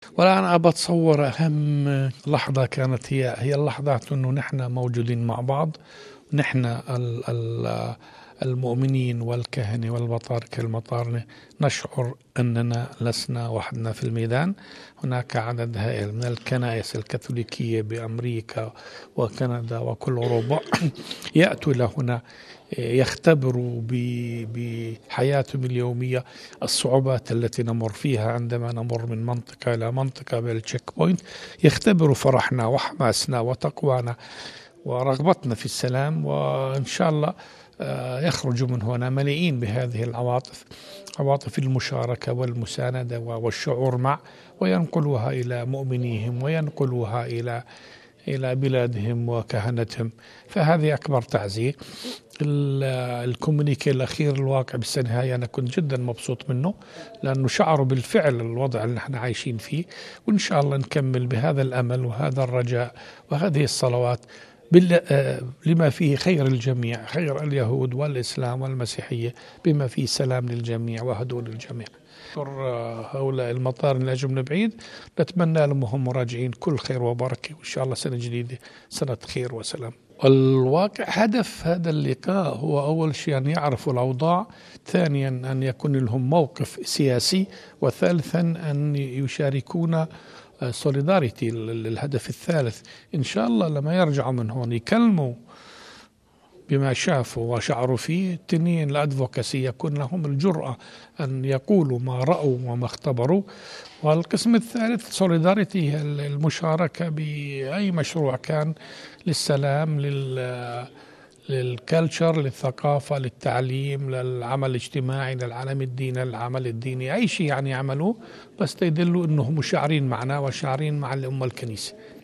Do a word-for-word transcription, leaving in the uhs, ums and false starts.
ولا أنا بتصور أهم لحظة كانت هي هي اللحظة إنه نحن موجودين مع بعض. نحن ال ال المؤمنين والكهنة والبطاركة المطارنة نشعر أننا لسنا وحدنا في الميدان. هناك عدد هائل من الكنائس الكاثوليكية بأمريكا وكندا وكل أوروبا يأتوا إلى هنا يختبروا بحياتهم اليومية الصعوبات التي نمر فيها عندما نمر من منطقة إلى منطقة بالتشيك بوينت. يختبروا فرحنا وحماسنا وتقوانا ورغبتنا في السلام، وإن شاء الله يخرجوا من هنا مليئين بهذه العواطف، عواطف المشاركة والمساندة والشعور مع، وينقلوها إلى مؤمنيهم وينقلوها إلى إلى بلادهم وكهنتهم. فهذه أكبر تعزية. الكومونيكي الأخير الواقع بالنهاية أنا كنت جدا مبسوط منه، لأنه شعروا بالفعل الوضع اللي نحن عايشين فيه. وإن شاء الله نكمل بهذا الأمل وهذا الرجاء وهذه الصلوات لما فيه خير الجميع، خير اليهود والإسلام والمسيحية، بما فيه سلام للجميع وهدوء للجميع. هؤلاء المطار اللي أجوا من بعيد نتمنى لهم وهم راجعين كل خير وبركة، وإن شاء الله سنة جديدة سنة خير وسلام. الواقع هدف هذا اللقاء هو أول شيء أن يعرفوا الأوضاع، ثانيا أن يكون لهم موقف سياسي، وثالثا أن يشاركونا سوليداريتي الهدف الثالث. إن شاء الله لما يرجعوا من هون يكلموا بما شافوا وشعروا فيه. التنين الأدفوكاسي يكون لهم الجرأة أن يقولوا ما رأوا وما اختبروا. والقسم الثالث سوليداريتي، المشاركة بأي مشروع كان للسلام، لل للكالتشر، للثقافة، للتعليم، للعمل الاجتماعي، للعالم الديني، للعمل الديني، أي شيء يعني يعملوه بس يدلوا أنهم شاعرين معنا وشاعرين مع الأمة الكنيسة.